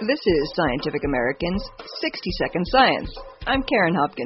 This is Scientific American's 60-Second Science. I'm Karen Hopkin.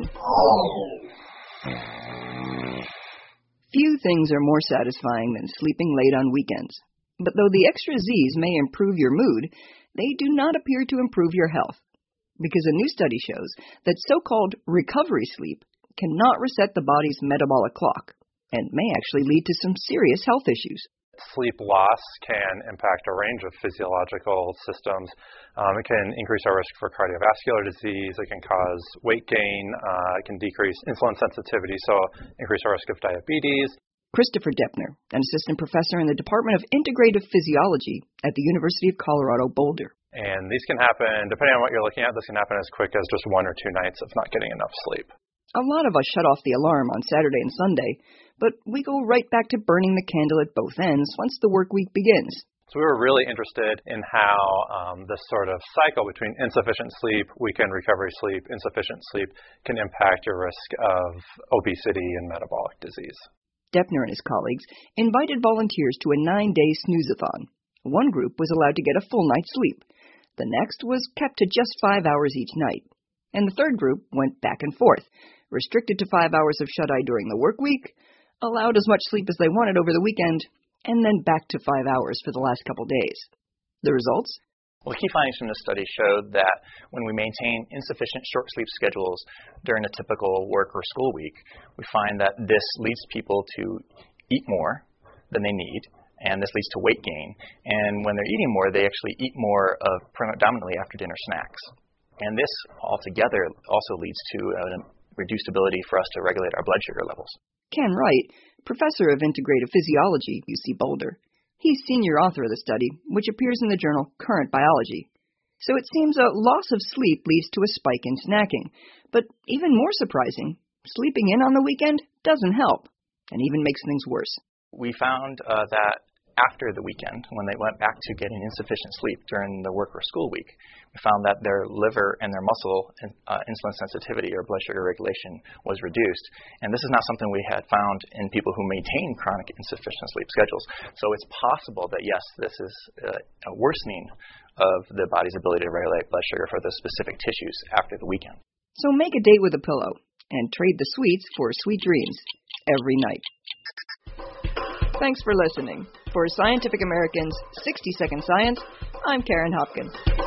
Few things are more satisfying than sleeping late on weekends. But though the extra Z's may improve your mood, they do not appear to improve your health. Because a new study shows that so-called recovery sleep cannot reset the body's metabolic clock and may actually lead to some serious health issues. Sleep loss can impact a range of physiological systems. It can increase our risk for cardiovascular disease. It can cause weight gain. It can decrease insulin sensitivity, so increase our risk of diabetes. Christopher Depner, an assistant professor in the Department of Integrative Physiology at the University of Colorado Boulder. And these can happen, depending on what you're looking at, this can happen as quick as just 1 or 2 nights of not getting enough sleep. A lot of us shut off the alarm on Saturday and Sunday, but we go right back to burning the candle at both ends once the work week begins. So we were really interested in how this sort of cycle between insufficient sleep, weekend recovery sleep, insufficient sleep can impact your risk of obesity and metabolic disease. Depner and his colleagues invited volunteers to a 9-day snooze-a-thon. One group was allowed to get a full night's sleep. The next was kept to just 5 hours each night. And the third group went back and forth, restricted to 5 hours of shut-eye during the work week, allowed as much sleep as they wanted over the weekend, and then back to 5 hours for the last couple days. The results? Well, key findings from this study showed that when we maintain insufficient short sleep schedules during a typical work or school week, we find that this leads people to eat more than they need, and this leads to weight gain. And when they're eating more, they actually eat more of predominantly after dinner snacks. And this altogether also leads to a reduced ability for us to regulate our blood sugar levels. Ken Wright, professor of integrative physiology, UC Boulder. He's senior author of the study, which appears in the journal Current Biology. So it seems a loss of sleep leads to a spike in snacking. But even more surprising, sleeping in on the weekend doesn't help, and even makes things worse. We found that after the weekend, when they went back to getting insufficient sleep during the work or school week, we found that their liver and their muscle insulin sensitivity or blood sugar regulation was reduced. And this is not something we had found in people who maintain chronic insufficient sleep schedules. So it's possible that, yes, this is a worsening of the body's ability to regulate blood sugar for those specific tissues after the weekend. So make a date with a pillow and trade the sweets for sweet dreams every night. Thanks for listening. For Scientific American's 60-Second Science, I'm Karen Hopkins.